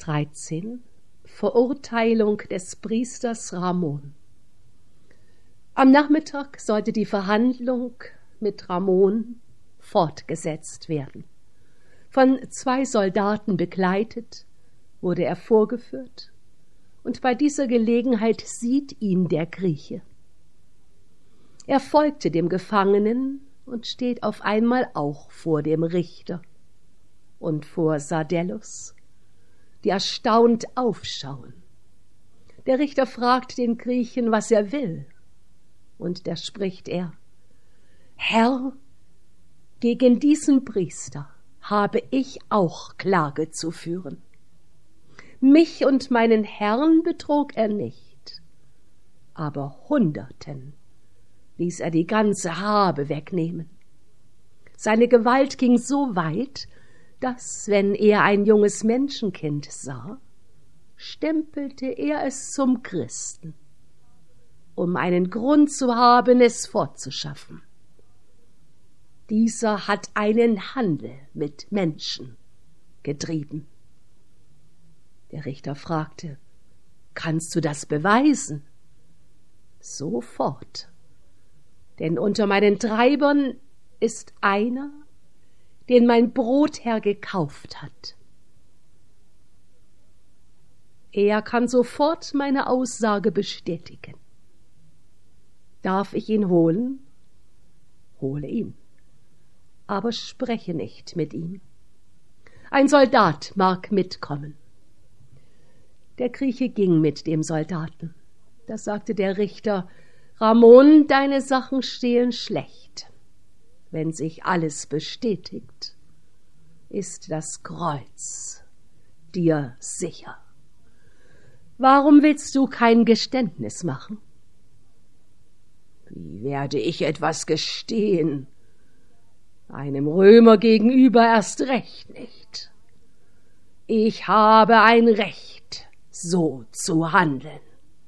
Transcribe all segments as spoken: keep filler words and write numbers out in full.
dreizehn Verurteilung des Priesters Ramon. Am Nachmittag sollte die Verhandlung mit Ramon fortgesetzt werden. Von zwei Soldaten begleitet wurde er vorgeführt, und bei dieser Gelegenheit sieht ihn der Grieche. Er folgte dem Gefangenen und steht auf einmal auch vor dem Richter und vor Sardellos, die erstaunt aufschauen. Der Richter fragt den Griechen, was er will, und da spricht er: Herr, gegen diesen Priester habe ich auch Klage zu führen. Mich und meinen Herrn betrog er nicht, aber Hunderten ließ er die ganze Habe wegnehmen. Seine Gewalt ging so weit, dass, wenn er ein junges Menschenkind sah, stempelte er es zum Christen, um einen Grund zu haben, es fortzuschaffen. Dieser hat einen Handel mit Menschen getrieben. Der Richter fragte: Kannst du das beweisen? Sofort, denn unter meinen Treibern ist einer, den mein Brotherr gekauft hat. Er kann sofort meine Aussage bestätigen. Darf ich ihn holen? Hole ihn, aber spreche nicht mit ihm. Ein Soldat mag mitkommen. Der Grieche ging mit dem Soldaten. Da sagte der Richter: Ramon, deine Sachen stehen schlecht. Wenn sich alles bestätigt, ist das Kreuz dir sicher. Warum willst du kein Geständnis machen? Wie werde ich etwas gestehen? Einem Römer gegenüber erst recht nicht. Ich habe ein Recht, so zu handeln.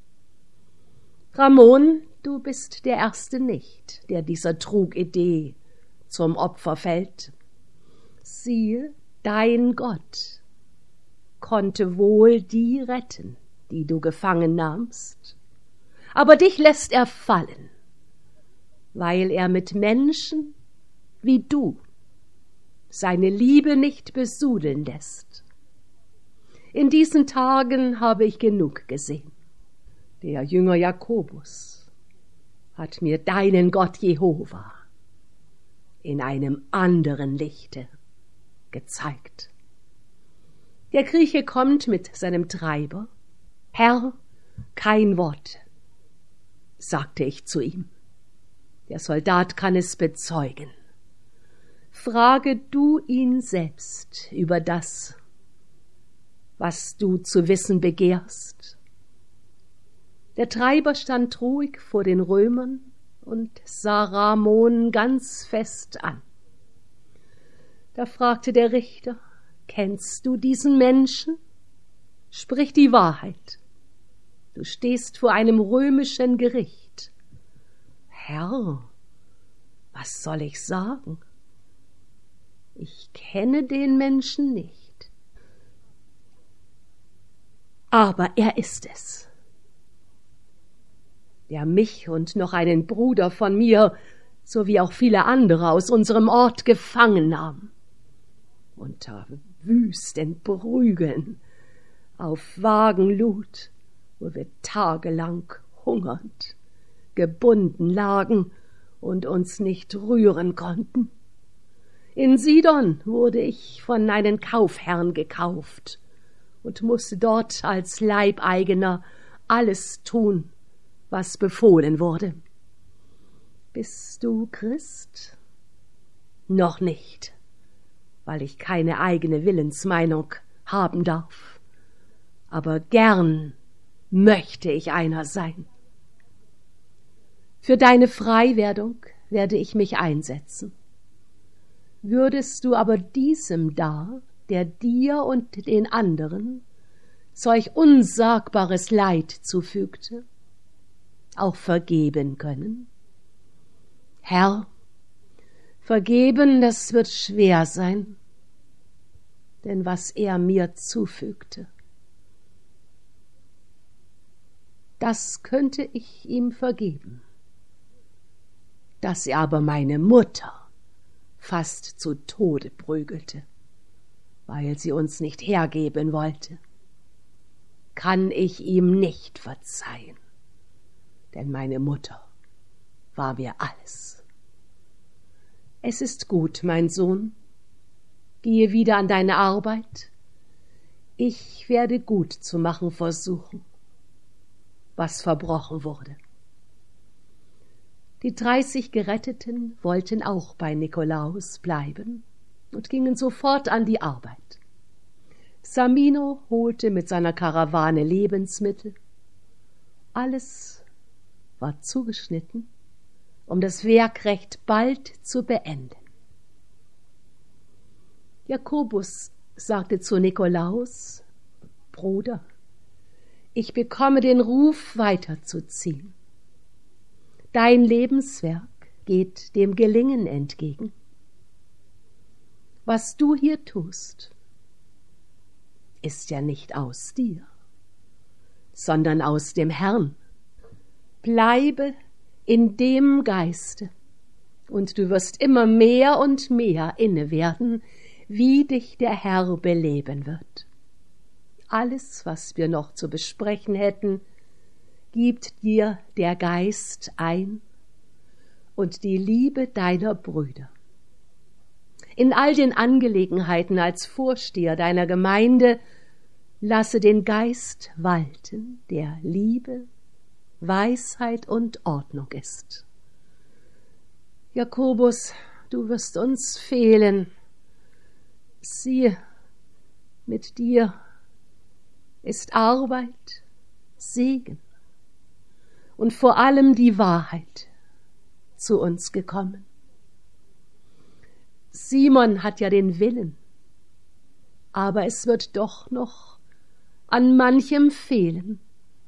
Ramon, du bist der Erste nicht, der dieser Trugidee zum Opfer fällt. Siehe, dein Gott konnte wohl die retten, die du gefangen nahmst, aber dich lässt er fallen, weil er mit Menschen wie du seine Liebe nicht besudeln lässt. In diesen Tagen habe ich genug gesehen. Der Jünger Jakobus hat mir deinen Gott Jehova in einem anderen Lichte gezeigt. Der Grieche kommt mit seinem Treiber. Herr, kein Wort, sagte ich zu ihm. Der Soldat kann es bezeugen. Frage du ihn selbst über das, was du zu wissen begehrst. Der Treiber stand ruhig vor den Römern und sah Ramon ganz fest an. Da fragte der Richter: Kennst du diesen Menschen? Sprich die Wahrheit. Du stehst vor einem römischen Gericht. Herr, was soll ich sagen? Ich kenne den Menschen nicht. Aber er ist es, der mich und noch einen Bruder von mir, sowie auch viele andere aus unserem Ort gefangen nahm, unter wüsten Prügeln auf Wagen lud, wo wir tagelang hungernd gebunden lagen und uns nicht rühren konnten. In Sidon wurde ich von einem Kaufherrn gekauft und musste dort als Leibeigener alles tun, was befohlen wurde. Bist du Christ? Noch nicht, weil ich keine eigene Willensmeinung haben darf. Aber gern möchte ich einer sein. Für deine Freiwerdung werde ich mich einsetzen. Würdest du aber diesem da, der dir und den anderen solch unsagbares Leid zufügte, auch vergeben können? Herr, vergeben, das wird schwer sein, denn was er mir zufügte, das könnte ich ihm vergeben. Dass er aber meine Mutter fast zu Tode prügelte, weil sie uns nicht hergeben wollte, kann ich ihm nicht verzeihen, denn meine Mutter war mir alles. Es ist gut, mein Sohn, gehe wieder an deine Arbeit. Ich werde gut zu machen versuchen, was verbrochen wurde. Die dreißig Geretteten wollten auch bei Nikolaus bleiben und gingen sofort an die Arbeit. Samino holte mit seiner Karawane Lebensmittel. Alles war zugeschnitten, um das Werk recht bald zu beenden. Jakobus sagte zu Nikolaus: Bruder, ich bekomme den Ruf, weiterzuziehen. Dein Lebenswerk geht dem Gelingen entgegen. Was du hier tust, ist ja nicht aus dir, sondern aus dem Herrn. Bleibe in dem Geiste, und du wirst immer mehr und mehr inne werden, wie dich der Herr beleben wird. Alles, was wir noch zu besprechen hätten, gibt dir der Geist ein und die Liebe deiner Brüder. In all den Angelegenheiten als Vorsteher deiner Gemeinde lasse den Geist walten, der Liebe, Weisheit und Ordnung ist. Jakobus, du wirst uns fehlen. Siehe, mit dir ist Arbeit, Segen und vor allem die Wahrheit zu uns gekommen. Simon hat ja den Willen, aber es wird doch noch an manchem fehlen.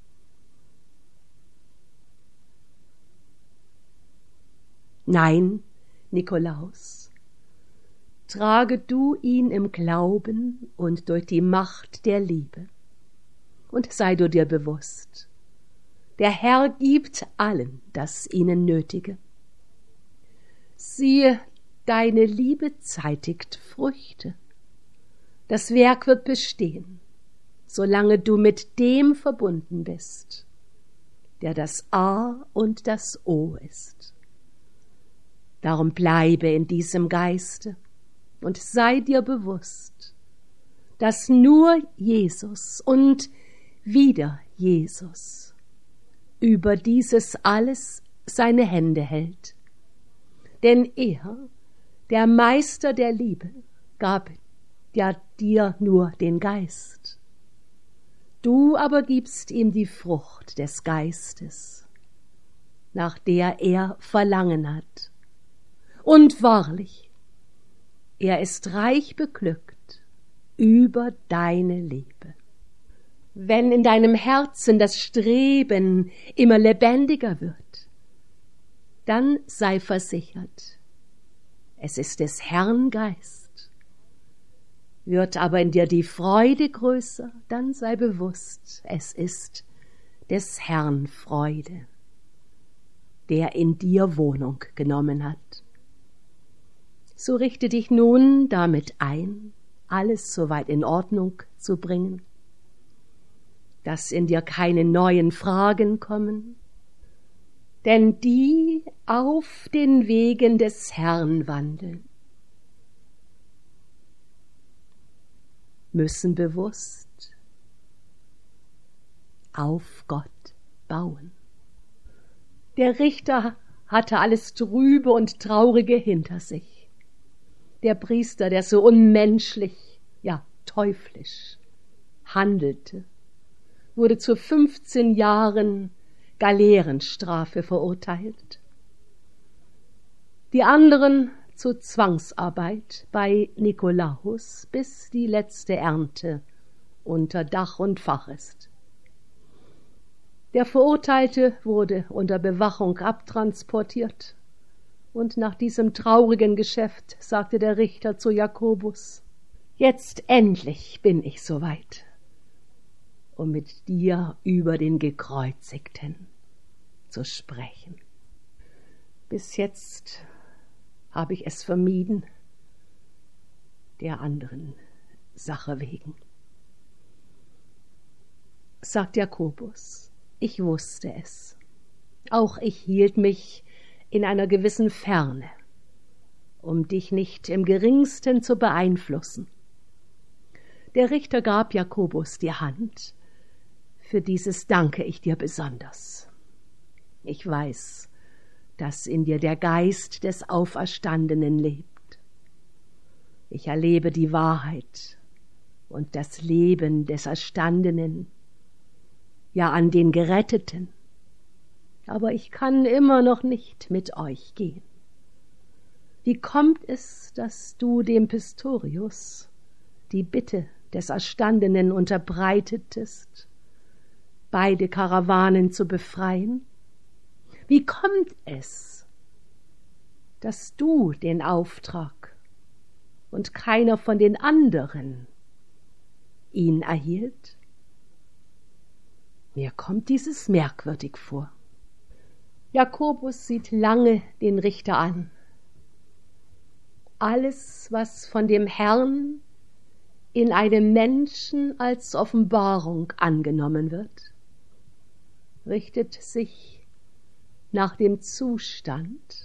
Nein, Nikolaus, trage du ihn im Glauben und durch die Macht der Liebe. Und sei du dir bewusst, der Herr gibt allen das ihnen Nötige. Siehe, deine Liebe zeitigt Früchte. Das Werk wird bestehen, solange du mit dem verbunden bist, der das A und das O ist. Darum bleibe in diesem Geiste und sei dir bewusst, dass nur Jesus und wieder Jesus über dieses alles seine Hände hält. Denn er, der Meister der Liebe, gab ja dir nur den Geist. Du aber gibst ihm die Frucht des Geistes, nach der er Verlangen hat. Und wahrlich, er ist reich beglückt über deine Liebe. Wenn in deinem Herzen das Streben immer lebendiger wird, dann sei versichert, es ist des Herrn Geist. Wird aber in dir die Freude größer, dann sei bewusst, es ist des Herrn Freude, der in dir Wohnung genommen hat. So richte dich nun damit ein, alles soweit in Ordnung zu bringen, dass in dir keine neuen Fragen kommen, denn die auf den Wegen des Herrn wandeln, müssen bewusst auf Gott bauen. Der Richter hatte alles Trübe und Traurige hinter sich. Der Priester, der so unmenschlich, ja teuflisch handelte, wurde zu fünfzehn Jahren Galeerenstrafe verurteilt. Die anderen zu Zwangsarbeit bei Nikolaus, bis die letzte Ernte unter Dach und Fach ist. Der Verurteilte wurde unter Bewachung abtransportiert, und nach diesem traurigen Geschäft sagte der Richter zu Jakobus: Jetzt endlich bin ich soweit, um mit dir über den Gekreuzigten zu sprechen. Bis jetzt habe ich es vermieden, der anderen Sache wegen. Sagt Jakobus, ich wusste es. Auch ich hielt mich in einer gewissen Ferne, um dich nicht im geringsten zu beeinflussen. Der Richter gab Jakobus die Hand. Für dieses danke ich dir besonders. Ich weiß, dass in dir der Geist des Auferstandenen lebt. Ich erlebe die Wahrheit und das Leben des Erstandenen, ja an den Geretteten. Aber ich kann immer noch nicht mit euch gehen. Wie kommt es, dass du dem Pistorius die Bitte des Erstandenen unterbreitetest, beide Karawanen zu befreien? Wie kommt es, dass du den Auftrag und keiner von den anderen ihn erhielt? Mir kommt dieses merkwürdig vor. Jakobus sieht lange den Richter an. Alles, was von dem Herrn in einem Menschen als Offenbarung angenommen wird, richtet sich nach dem Zustand,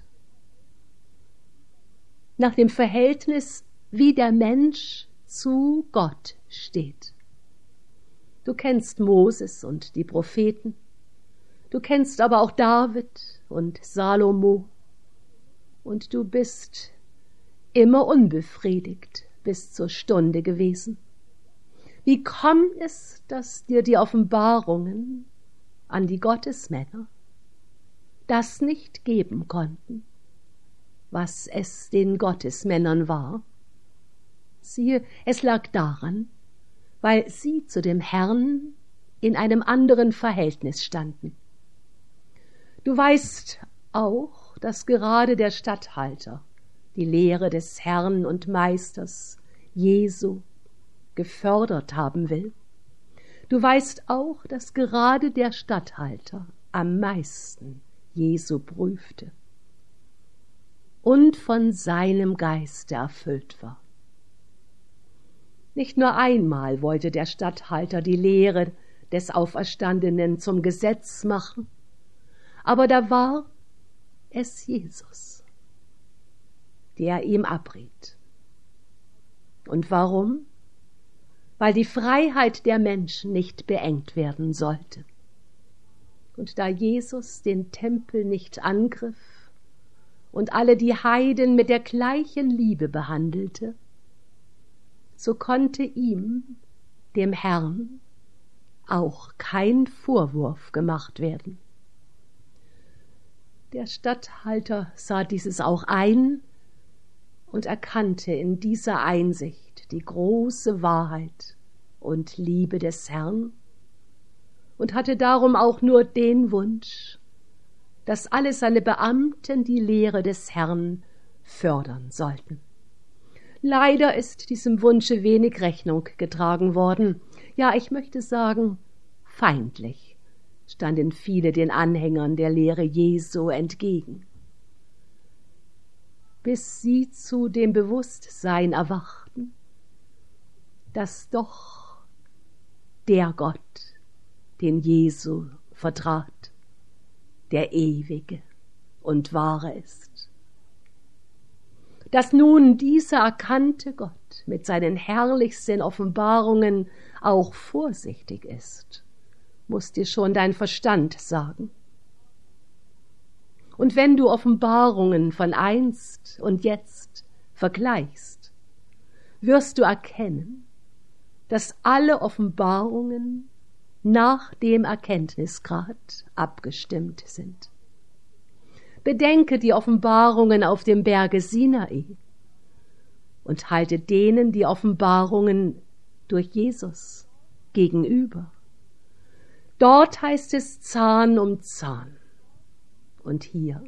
nach dem Verhältnis, wie der Mensch zu Gott steht. Du kennst Moses und die Propheten, du kennst aber auch David und Salomo, und du bist immer unbefriedigt bis zur Stunde gewesen. Wie kommt es, dass dir die Offenbarungen an die Gottesmänner das nicht geben konnten, was es den Gottesmännern war? Siehe, es lag daran, weil sie zu dem Herrn in einem anderen Verhältnis standen. Du weißt auch, dass gerade der Statthalter die Lehre des Herrn und Meisters Jesu gefördert haben will. Du weißt auch, dass gerade der Statthalter am meisten Jesu prüfte und von seinem Geiste erfüllt war. Nicht nur einmal wollte der Statthalter die Lehre des Auferstandenen zum Gesetz machen, aber da war es Jesus, der ihm abriet. Und warum? Weil die Freiheit der Menschen nicht beengt werden sollte. Und da Jesus den Tempel nicht angriff und alle die Heiden mit der gleichen Liebe behandelte, so konnte ihm, dem Herrn, auch kein Vorwurf gemacht werden. Der Statthalter sah dieses auch ein und erkannte in dieser Einsicht die große Wahrheit und Liebe des Herrn und hatte darum auch nur den Wunsch, dass alle seine Beamten die Lehre des Herrn fördern sollten. Leider ist diesem Wunsche wenig Rechnung getragen worden. Ja, ich möchte sagen, feindlich standen viele den Anhängern der Lehre Jesu entgegen, bis sie zu dem Bewusstsein erwachten, dass doch der Gott, den Jesu vertrat, der ewige und wahre ist. Dass nun dieser erkannte Gott mit seinen herrlichsten Offenbarungen auch vorsichtig ist, muss dir schon dein Verstand sagen. Und wenn du Offenbarungen von einst und jetzt vergleichst, wirst du erkennen, dass alle Offenbarungen nach dem Erkenntnisgrad abgestimmt sind. Bedenke die Offenbarungen auf dem Berge Sinai und halte denen die Offenbarungen durch Jesus gegenüber. Dort heißt es Zahn um Zahn. Und hier: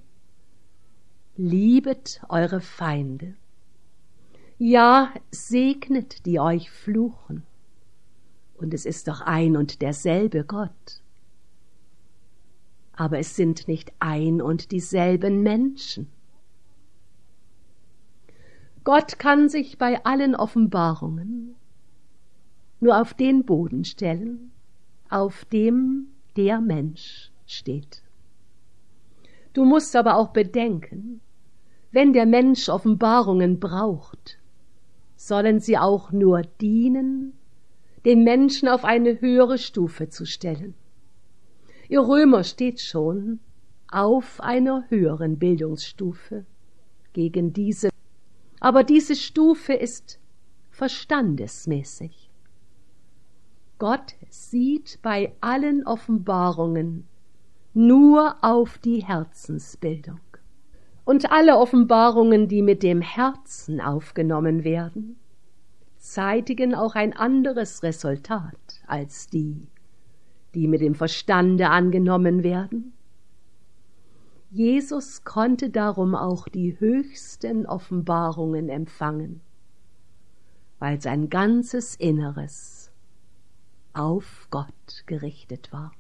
Liebet eure Feinde. Ja, segnet, die euch fluchen. Und es ist doch ein und derselbe Gott. Aber es sind nicht ein und dieselben Menschen. Gott kann sich bei allen Offenbarungen nur auf den Boden stellen, auf dem der Mensch steht. Du musst aber auch bedenken, wenn der Mensch Offenbarungen braucht, sollen sie auch nur dienen, den Menschen auf eine höhere Stufe zu stellen. Ihr Römer steht schon auf einer höheren Bildungsstufe gegen diese, aber diese Stufe ist verstandesmäßig. Gott sieht bei allen Offenbarungen nur auf die Herzensbildung. Und alle Offenbarungen, die mit dem Herzen aufgenommen werden, zeitigen auch ein anderes Resultat als die, die mit dem Verstande angenommen werden. Jesus konnte darum auch die höchsten Offenbarungen empfangen, weil sein ganzes Inneres auf Gott gerichtet war.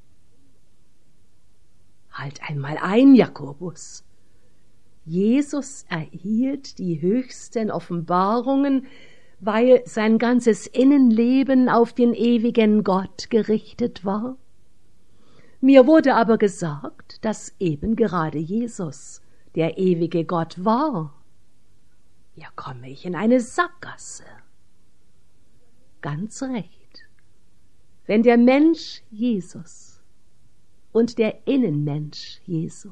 Halt einmal ein, Jakobus. Jesus erhielt die höchsten Offenbarungen, weil sein ganzes Innenleben auf den ewigen Gott gerichtet war. Mir wurde aber gesagt, dass eben gerade Jesus der ewige Gott war. Ja, komme ich in eine Sackgasse. Ganz recht. Wenn der Mensch Jesus und der Innenmensch Jesu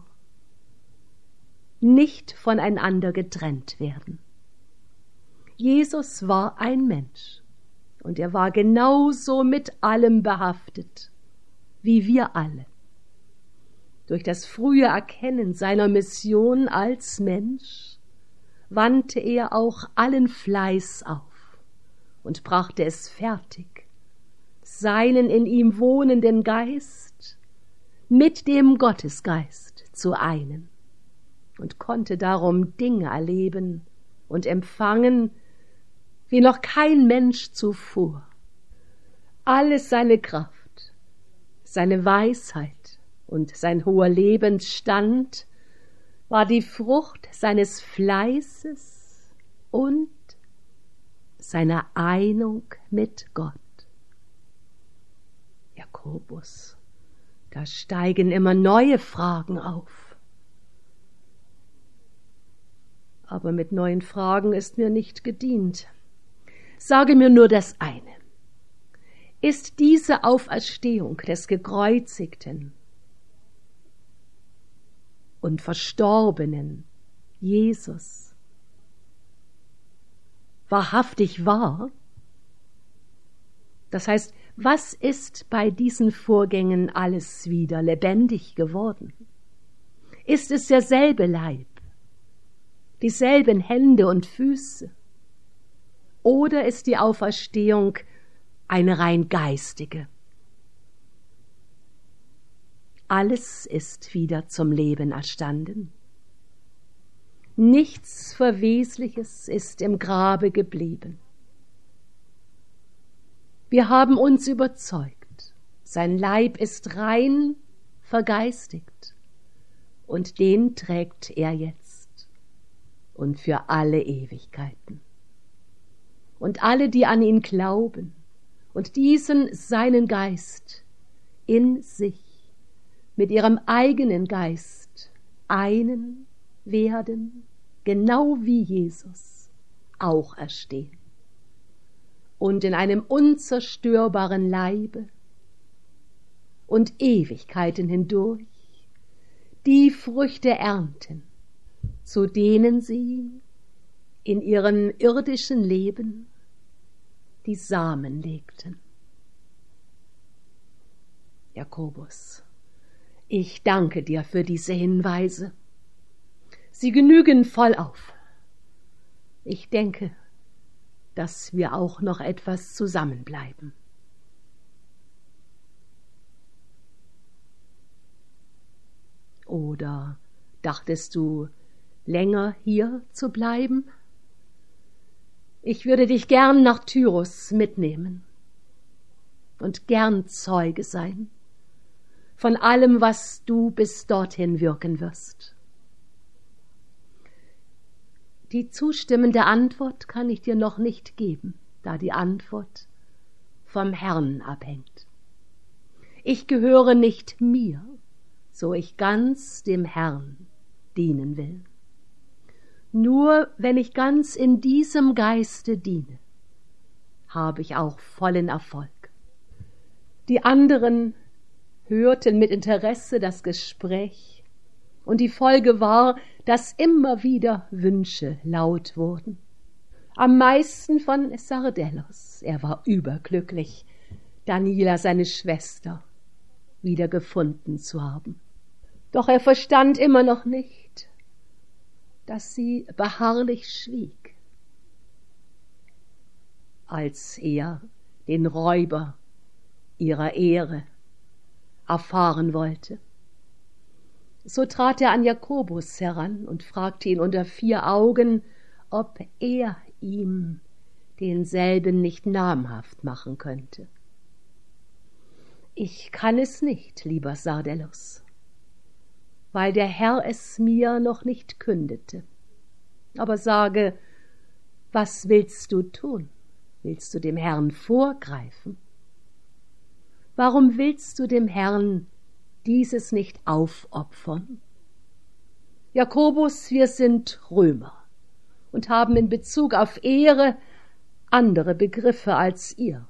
nicht voneinander getrennt werden. Jesus war ein Mensch und er war genauso mit allem behaftet wie wir alle. Durch das frühe Erkennen seiner Mission als Mensch wandte er auch allen Fleiß auf und brachte es fertig, seinen in ihm wohnenden Geist mit dem Gottesgeist zu einen und konnte darum Dinge erleben und empfangen, wie noch kein Mensch zuvor. Alles seine Kraft, seine Weisheit und sein hoher Lebensstand war die Frucht seines Fleißes und seiner Einung mit Gott. Jakobus, da steigen immer neue Fragen auf. Aber mit neuen Fragen ist mir nicht gedient. Sage mir nur das eine. Ist diese Auferstehung des gekreuzigten und verstorbenen Jesus wahrhaftig wahr? Das heißt, was ist bei diesen Vorgängen alles wieder lebendig geworden? Ist es derselbe Leib, dieselben Hände und Füße? Oder ist die Auferstehung eine rein geistige? Alles ist wieder zum Leben erstanden. Nichts Verwesliches ist im Grabe geblieben. Wir haben uns überzeugt, sein Leib ist rein vergeistigt, und den trägt er jetzt und für alle Ewigkeiten. Und alle, die an ihn glauben und diesen seinen Geist in sich mit ihrem eigenen Geist einen werden, genau wie Jesus, auch erstehen und in einem unzerstörbaren Leibe und Ewigkeiten hindurch die Früchte ernten, zu denen sie in ihrem irdischen Leben die Samen legten. Jakobus, ich danke dir für diese Hinweise. Sie genügen voll auf. Ich denke, dass wir auch noch etwas zusammenbleiben. Oder dachtest du, länger hier zu bleiben? Ich würde dich gern nach Tyrus mitnehmen. und gern Zeuge sein von allem, was du bis dorthin wirken wirst. Die zustimmende Antwort kann ich dir noch nicht geben, da die Antwort vom Herrn abhängt. Ich gehöre nicht mir, so ich ganz dem Herrn dienen will. Nur wenn ich ganz in diesem Geiste diene, habe ich auch vollen Erfolg. Die anderen hörten mit Interesse das Gespräch, und die Folge war, dass immer wieder Wünsche laut wurden. Am meisten von Sardellos. Er war überglücklich, Daniela, seine Schwester, wieder gefunden zu haben. Doch er verstand immer noch nicht, dass sie beharrlich schwieg, als er den Räuber ihrer Ehre erfahren wollte. So trat er an Jakobus heran und fragte ihn unter vier Augen, ob er ihm denselben nicht namhaft machen könnte. Ich kann es nicht, lieber Sardellos, weil der Herr es mir noch nicht kündete. Aber sage, was willst du tun? Willst du dem Herrn vorgreifen? Warum willst du dem Herrn dieses nicht aufopfern? Jakobus, wir sind Römer und haben in Bezug auf Ehre andere Begriffe als ihr.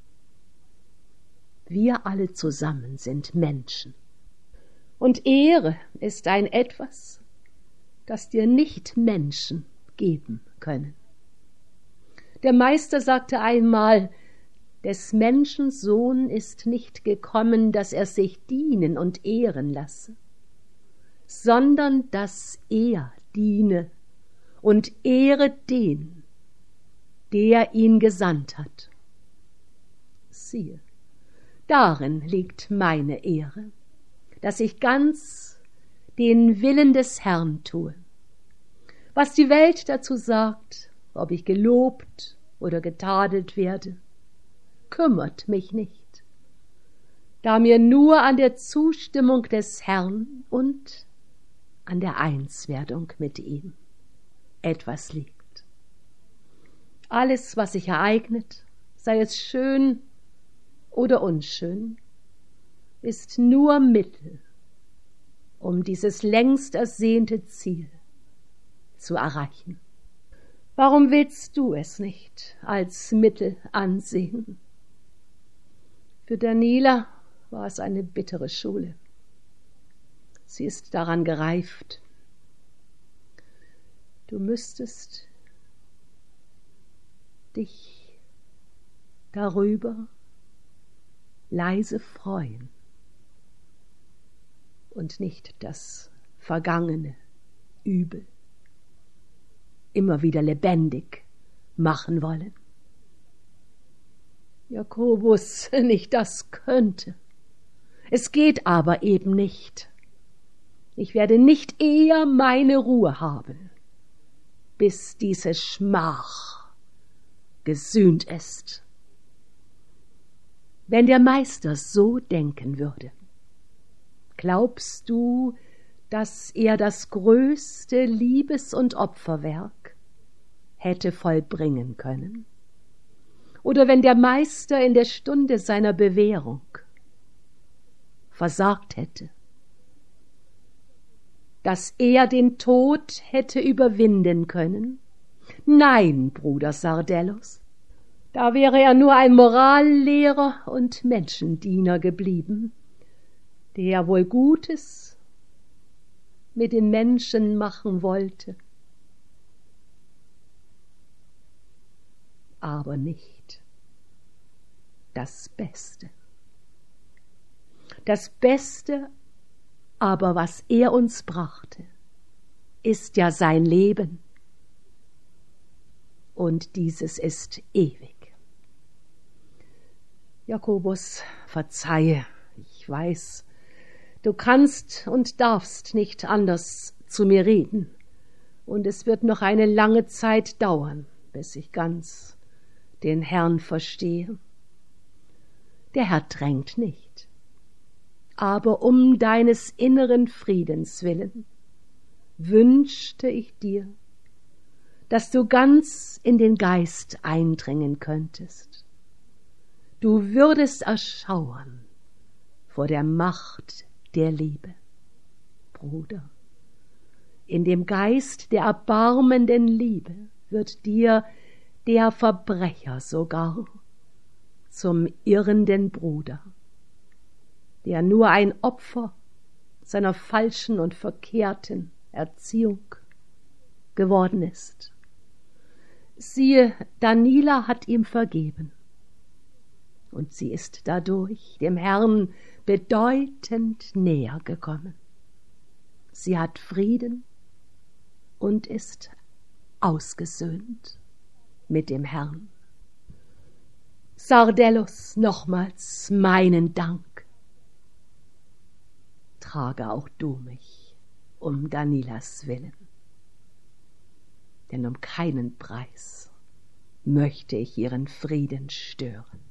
Wir alle zusammen sind Menschen. Und Ehre ist ein Etwas, das dir nicht Menschen geben können. Der Meister sagte einmal, des Menschen Sohn ist nicht gekommen, dass er sich dienen und ehren lasse, sondern dass er diene und ehre den, der ihn gesandt hat. Siehe, darin liegt meine Ehre, dass ich ganz den Willen des Herrn tue. Was die Welt dazu sagt, ob ich gelobt oder getadelt werde, kümmert mich nicht, da mir nur an der Zustimmung des Herrn und an der Einswerdung mit ihm etwas liegt. Alles, was sich ereignet, sei es schön oder unschön, ist nur Mittel, um dieses längst ersehnte Ziel zu erreichen. Warum willst du es nicht als Mittel ansehen? Für Daniela war es eine bittere Schule. Sie ist daran gereift. Du müsstest dich darüber leise freuen und nicht das vergangene Übel immer wieder lebendig machen wollen. Jakobus, nicht das könnte. Es geht aber eben nicht. Ich werde nicht eher meine Ruhe haben, bis diese Schmach gesühnt ist. Wenn der Meister so denken würde, glaubst du, dass er das größte Liebes- und Opferwerk hätte vollbringen können? Oder wenn der Meister in der Stunde seiner Bewährung versagt hätte, dass er den Tod hätte überwinden können? Nein, Bruder Sardellos, da wäre er nur ein Morallehrer und Menschendiener geblieben, der wohl Gutes mit den Menschen machen wollte, aber nicht das Beste. Das Beste aber, was er uns brachte, ist ja sein Leben, und dieses ist ewig. Jakobus, verzeihe, ich weiß, du kannst und darfst nicht anders zu mir reden, und es wird noch eine lange Zeit dauern, bis ich ganz den Herrn verstehe. der Herr drängt nicht. Aber um deines inneren Friedens willen wünschte ich dir, dass du ganz in den Geist eindringen könntest. Du würdest erschauern vor der Macht der Liebe. Bruder, in dem Geist der erbarmenden Liebe wird dir der Verbrecher sogar zum irrenden Bruder, der nur ein Opfer seiner falschen und verkehrten Erziehung geworden ist. Siehe, Daniela hat ihm vergeben, und sie ist dadurch dem Herrn bedeutend näher gekommen. Sie hat Frieden und ist ausgesöhnt mit dem Herrn. Sardellos, nochmals meinen Dank. Trage auch du mich um Danielas willen, denn um keinen Preis möchte ich ihren Frieden stören.